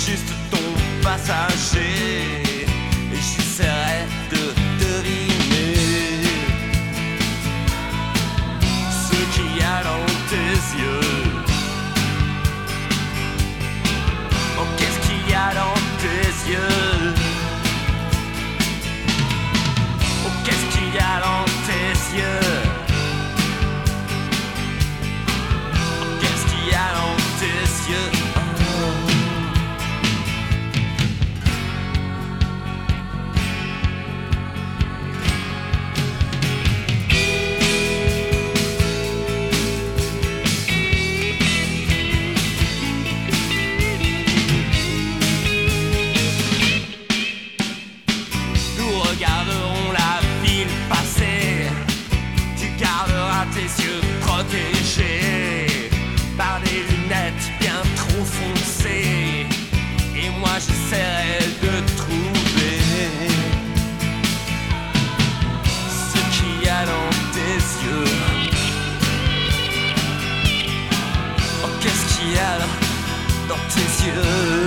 juste ton passager, et j'essaierai de deviner ce qu'il y a dans tes yeux. Oh, qu'est-ce qu'il y a dans tes yeux? Oh, qu'est-ce qu'il y a dans tes yeux? Oh, qu'est-ce qu'il y a dans tes yeux? Regarderons la ville passer. Tu garderas tes yeux protégés par des lunettes bien trop foncées, et moi j'essaierai de trouver ce qu'il y a dans tes yeux. Oh, qu'est-ce qu'il y a dans tes yeux?